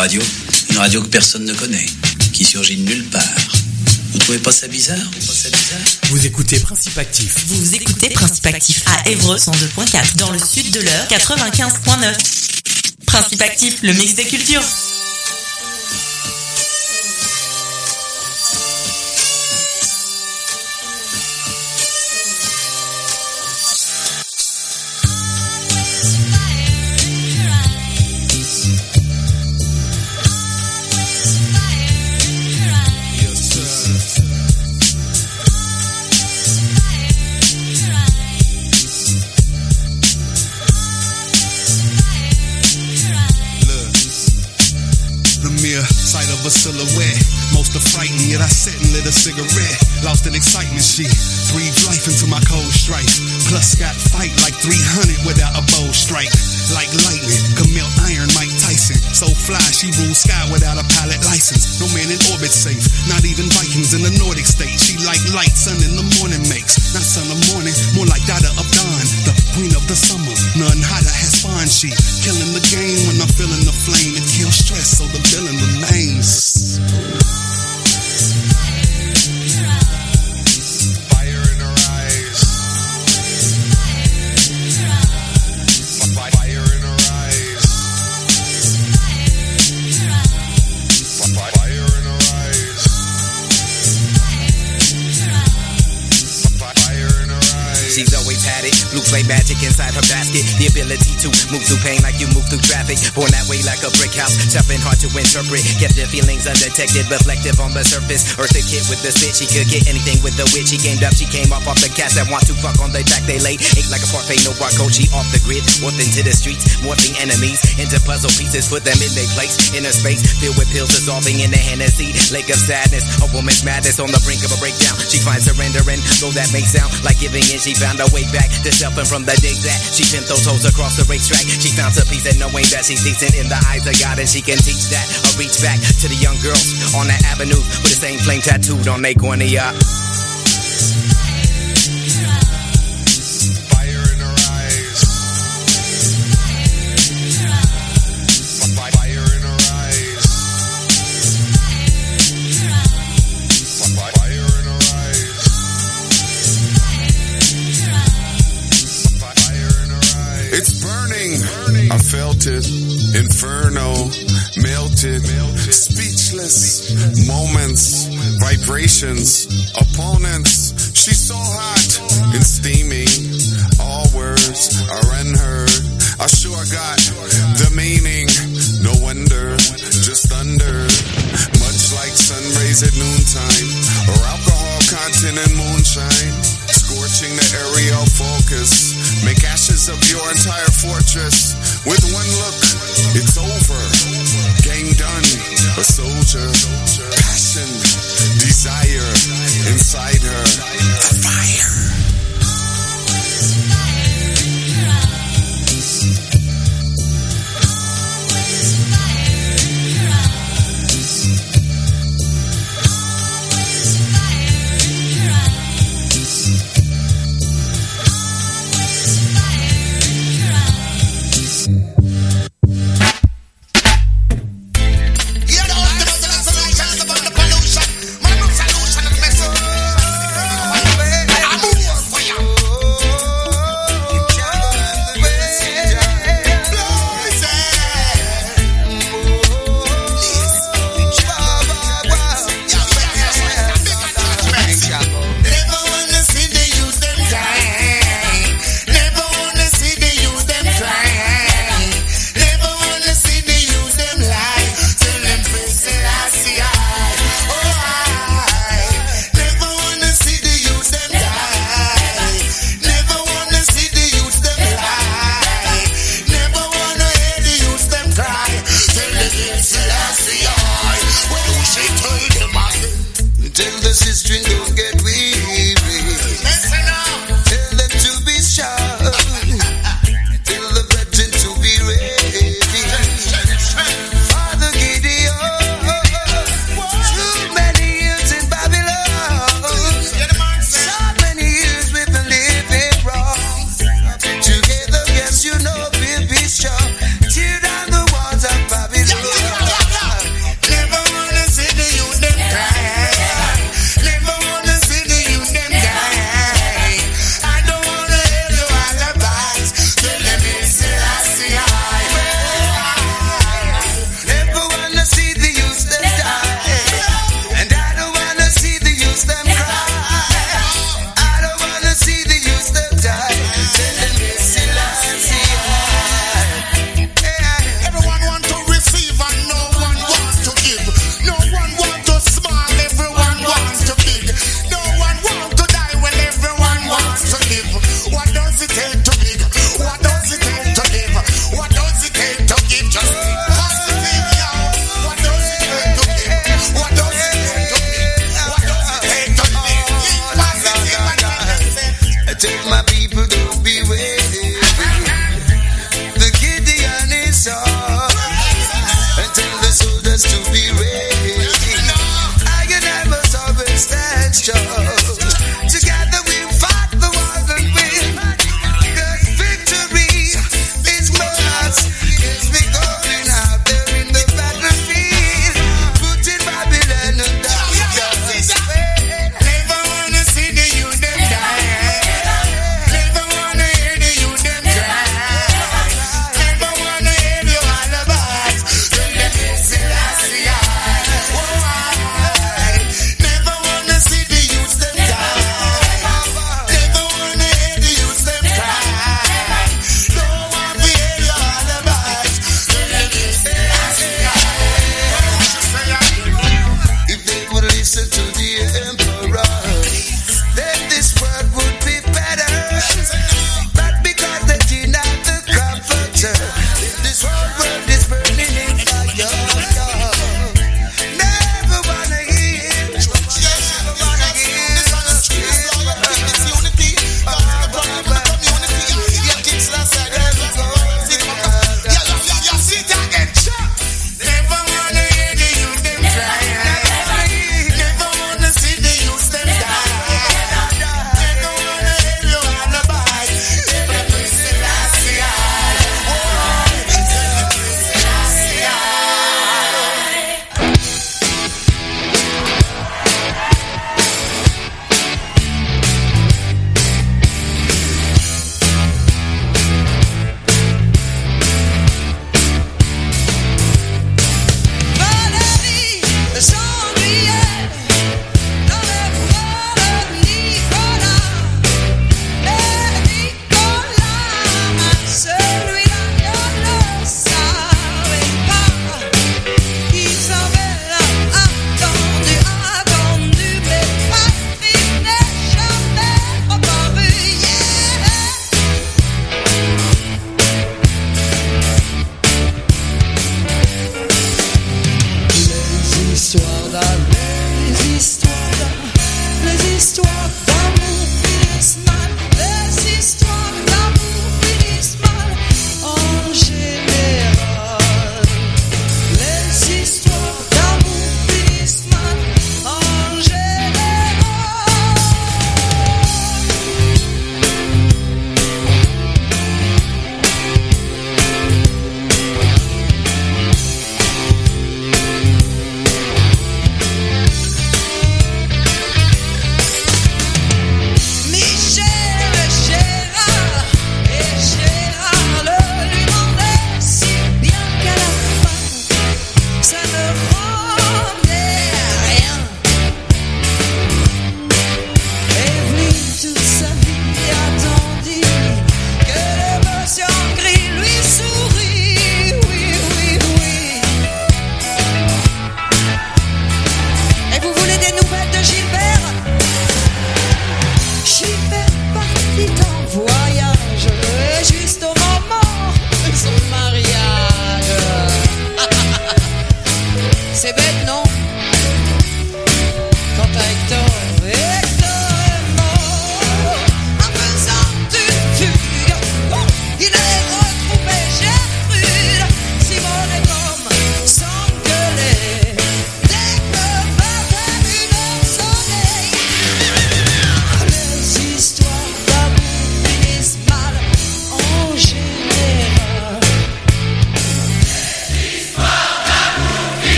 radio, une radio que personne ne connaît, qui surgit de nulle part. Vous trouvez pas ça bizarre? Vous écoutez Principe Actif. Vous écoutez Principe Actif à Évreux 102.4, dans le sud de l'Eure 95.9. Principe Actif, le mix des cultures. A silhouette, most are frightened, yet I sat and lit a cigarette. Lost in excitement, she breathed life into my cold strife. Plus got fight like 300 without a bow strike. Like lightning, could melt iron, Mike Tyson. So fly, she rules sky without a pilot license. No man in orbit safe, not even Vikings in the Nordic state. She like light, sun in the morning makes. Not sun of morning, more like daughter of dawn. The queen of the summer, none hotter has spawned. She killing the game when I'm feeling the flame. It kills stress, so the villain remains. Fire in her eyes. Fire in her eyes. Fire in her eyes. Fire in her eyes. She's always had it. Blue flame magic inside her basket. The ability to move through pain like you move through traffic. Born that way like a brick house. Tough and hard to interpret. Kept her feelings undetected. Reflective on the surface. Earth a kid with the spit. She could get anything with the wit. She gamed up. She came off the cats that want to fuck on the track they laid. Ate like a parfait. No barcode. She off the grid. Warped into the streets. Morphing enemies into puzzle pieces. Put them in their place. Inner space. Filled with pills dissolving in the Hennessy. Lake of sadness. A woman's madness on the brink of a breakdown. She finds surrendering. Though that may sound like giving in. She found her way back to self and from the days that she pimped those hoes across the racetrack. She found some peace in knowing that she's decent in the eyes of God and she can teach that. Or reach back to the young girls on that avenue with the same flame tattooed on their cornea. Fire in her eyes. Fire in her eyes. Fire in her eyes. Fire in her eyes. It's burning. I felt it. Inferno. Melted. Speechless. Moments. Vibrations. Opponents. She's so hot and steaming. All words are unheard. I sure got the meaning. No wonder. Just thunder. Much like sun rays at noontime. Or alcohol content and moonshine. Scorching the area of focus. Make ashes of your entire fortress. With one look, it's over. Game done. A soldier. Passion. Desire. Inside her. The fire.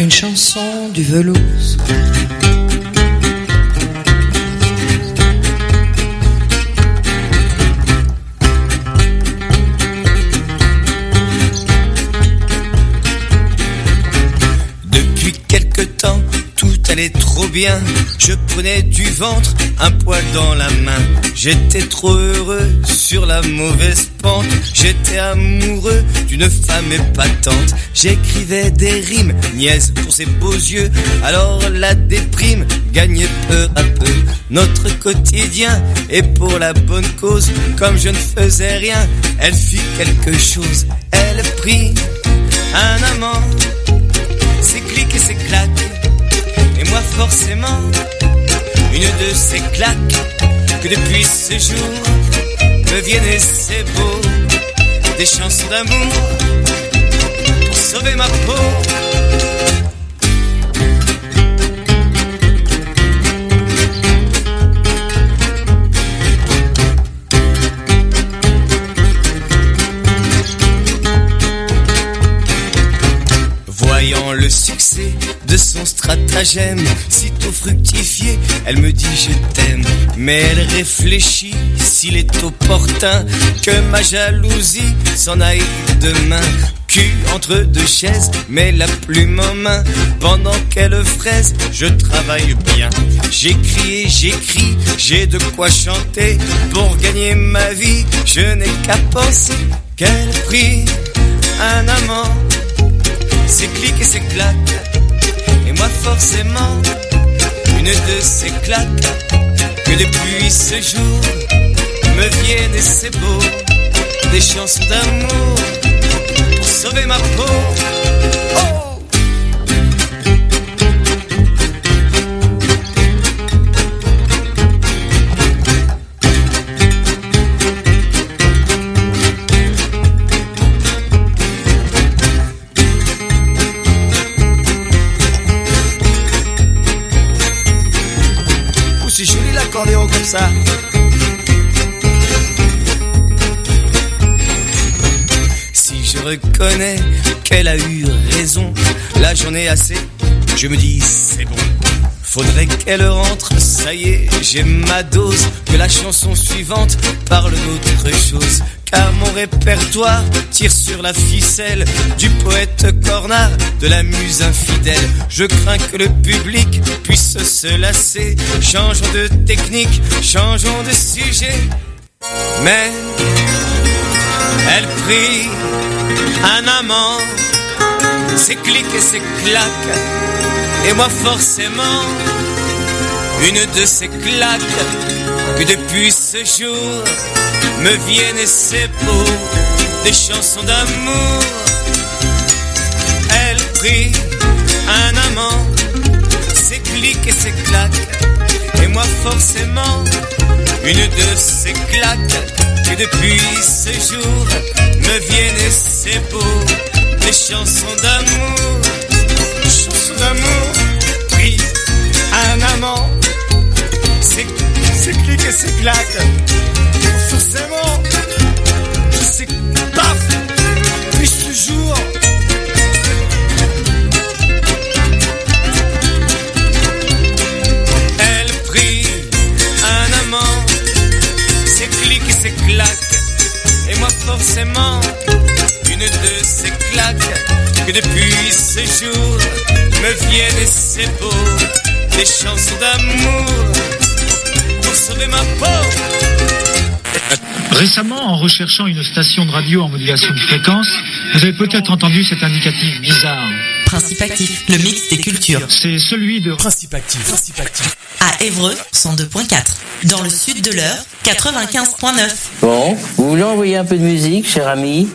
Une chanson du Velours. Depuis quelque temps, tout allait trop bien. Je prenais du ventre, un poil dans la main. J'étais trop heureux sur la mauvaise pente. J'étais amoureux d'une femme épatante. J'écrivais des rimes niaises pour ses beaux yeux. Alors la déprime gagnait peu à peu notre quotidien. Et pour la bonne cause, comme je ne faisais rien, elle fit quelque chose. Elle prit un amant. C'est clic et c'est clac. Et moi forcément, une de ces claques que depuis ce jour me viennent et c'est beau. Des chansons d'amour pour sauver ma peau. Voyant le succès de son stratagème, sitôt fructifié, elle me dit je t'aime. Mais elle réfléchit s'il est opportun que ma jalousie s'en aille demain. Cul entre deux chaises, mais la plume en main. Pendant qu'elle fraise, je travaille bien. J'écris et j'écris, j'ai de quoi chanter. Pour gagner ma vie, je n'ai qu'à penser qu'elle prit un amant. C'est clic et c'est clac. Et moi forcément, une de ces claques que depuis ce jour me viennent et c'est beau. Des chansons d'amour pour sauver ma peau. Oh! C'est joli l'accordéon comme ça. Si je reconnais qu'elle a eu raison, là j'en ai assez, je me dis c'est bon. Faudrait qu'elle rentre, ça y est, j'ai ma dose. Que la chanson suivante parle d'autre chose. Car mon répertoire tire sur la ficelle du poète cornard, de la muse infidèle. Je crains que le public puisse se lasser. Changeons de technique, changeons de sujet. Mais elle prit un amant, c'est clic et c'est clac. Et moi forcément, une de ces claques que depuis ce jour me viennent et c'est beau. Des chansons d'amour. Elle prit un amant, c'est clic et c'est clac. Et moi forcément, une de ces claques que depuis ce jour me viennent et c'est beau. Des chansons d'amour. Chansons d'amour. Pris un amant, c'est clic et c'est clac. Forcément, je sais paf, puis ce jour. Elle prit un amant, c'est clic et c'est clac. Et moi forcément, une de ces claques que depuis ce jour me viennent et c'est beau. Des chansons d'amour pour sauver ma peau. Récemment, en recherchant une station de radio en modulation de fréquence, vous avez peut-être entendu cet indicatif bizarre. Principe Actif, le mix des cultures. C'est celui de Principe Actif. À Évreux, 102.4. Dans le sud de l'Eure, 95.9. Bon, vous voulez envoyer un peu de musique, cher ami ?